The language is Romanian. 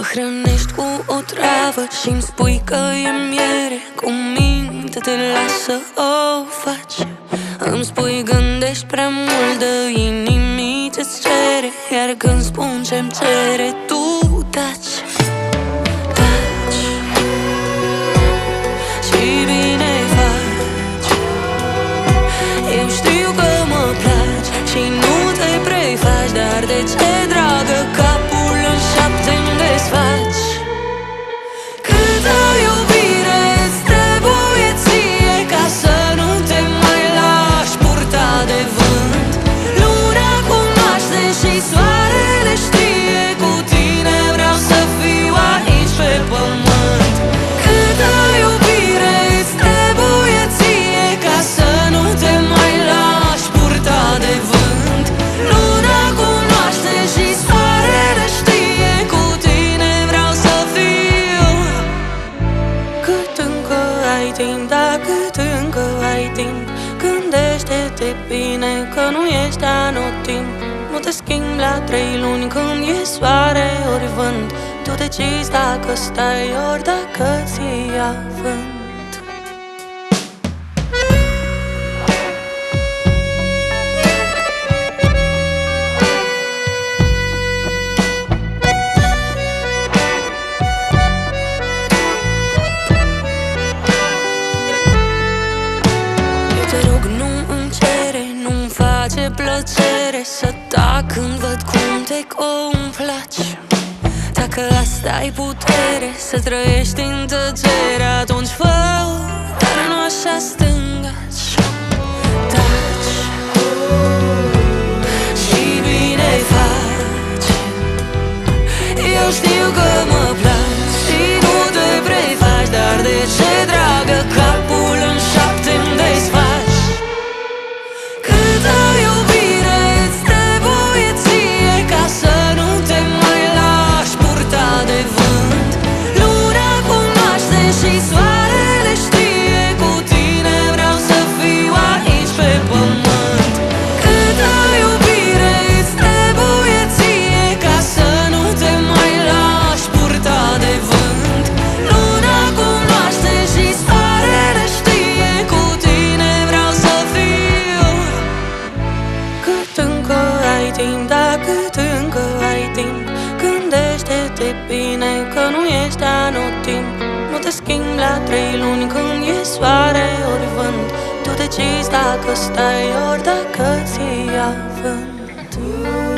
hrănești cu o travă și-mi spui că e miere. Cu minte te lasă o faci. Îmi spui gândești prea mult, de inimii ce-ți cere. Iar când spun ce-mi cere, tu taci. Taci și bine faci. Eu știu că mă placi și nu te prefaci, dar de ce, dragă, capul în șapte-mi desfaci? Câtă iubire îți trebuie ție ca să nu te mai lași purta de vânt? Luna cunoaște și soarele știe, cu tine vreau să fiu aici pe pământ. Câtă iubire îți trebuie ție ca să nu te mai lași purta de vânt? Luna cunoaște și soarele știe, cu tine vreau să fiu. Cât încă ai timp, da, cât încă ai timp, gândește-te bine că nu ești anotimp. Nu te schimbi la 3 luni când e soare ori vânt. Tu decizi dacă stai ori dacă ți ia vânt. Te rog, nu-mi cere, nu-mi face plăcere să tac când văd cum te complaci. Dacă asta ai putere, să trăiești în tăcere, atunci fă, dar nu așa stângaci. Taci și bine faci. Eu știu că mă placi și nu te prefaci, dar de ce, dragă, capul în șapte-mi desfaci? Câtă iubire îți trebuie ție ca să nu te mai lași purta de vânt? Luna cunoaște și soarele știe, cu tine vreau să fiu aici pe pământ. Câtă iubire îți trebuie ție ca să nu te mai lași purta de vânt? Luna cunoaște și soarele știe, cu tine vreau să fiu. Cât încă ai timp, da, cât încă ai timp, gândește-te bine că nu ești anotimp. Nu te schimbi la 3 luni când e soare ori vânt. Tu decizi dacă stai ori dacă ți ia vânt.